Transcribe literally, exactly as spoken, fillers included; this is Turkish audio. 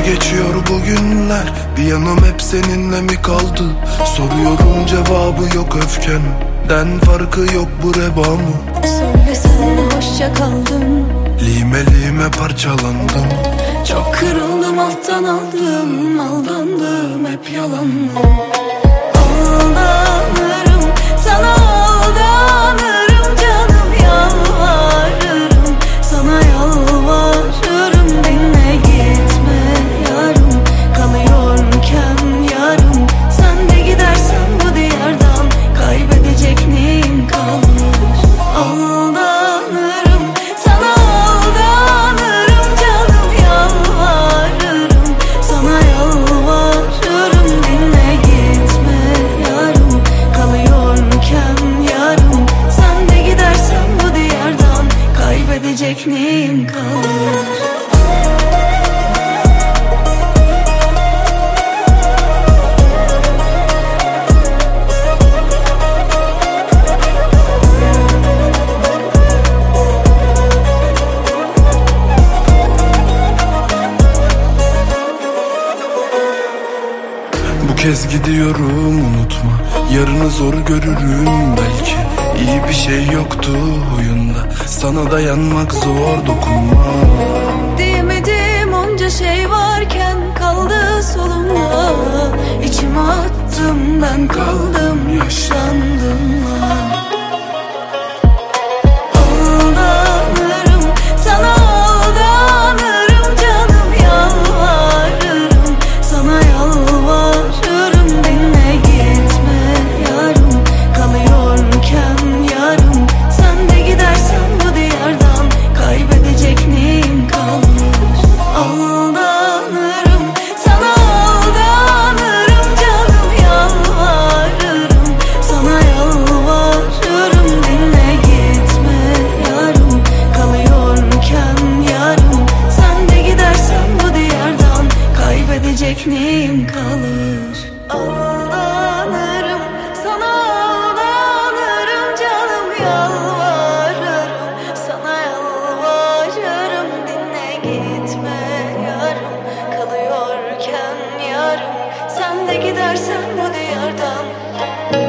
geçiyor bugünler, bir yanım hep seninle mi kaldı? Soruyorum cevabı yok, öfkenden farkı yok bu reba mı? Söylesene hoşça kaldım, lime lime parçalandım. çok kırıldım, alttan aldım, aldandım, hep yalanlı. Aldanırım, sana aldanırım canım, yalvarırım, sana yalvarırım, dinle gitme yarım, kalıyorken yarım. Sen de gidersen bu diyardan, kaybedecek neyim kalır? Aldanırım, sana aldanırım canım, yalvarırım, sana yalvarırım, dinle gitme yarım, kalıyorken yarım. Sen de gidersen bu diyardan, kaybedecek neyim kalır? Bu kez gidiyorum, unutma, yarını zor görürüm belki. İyi bir şey yoktu huyunda, sana dayanmak zor, dokunma. Diyemedim onca şey varken, kaldı solumda. İçime attım, ben kaldım, yaşlandım. Aldanırım, sana aldanırım canım, yalvarırım, sana yalvarırım, dinle gitme yarım, kalıyorken yarım. Sen de gidersen bu diyardan, kaybedecek neyim kalır? Aldanırım, sana aldanırım canım, yalvarırım, sana yalvarırım, dinle gitme yarım, kalıyorken yarım. Sen de gidersen bu diyardan, kaybedecek neyim kalır? Aldanırım, sana aldanırım canım, yalvarırım, sana yalvarırım, dinle gitme yarım, kalıyorken yarım. Sen de gidersen bu diyardan.